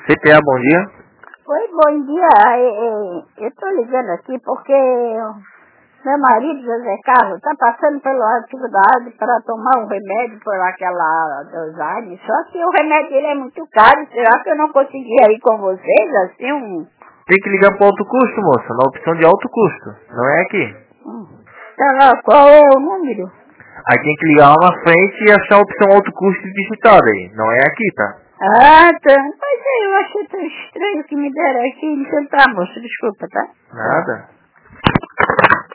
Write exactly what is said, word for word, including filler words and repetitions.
C P A, bom dia. Oi, bom dia. Eu estou ligando aqui porque meu marido, José Carlos, está passando pela dificuldade para tomar um remédio por aquela dosagem. Só que o remédio dele é muito caro. Será que eu não conseguia ir com vocês, assim, um... Tem que ligar para o alto custo, moça, na opção de alto custo. Não é aqui. Hum. Então, qual é o número? Aí tem que ligar lá na frente e achar a opção alto custo digitada aí. Não é aqui, tá? Ah, tá. Mas eu achei tão estranho que me deram aqui. Então tá, moço, desculpa, tá? Nada.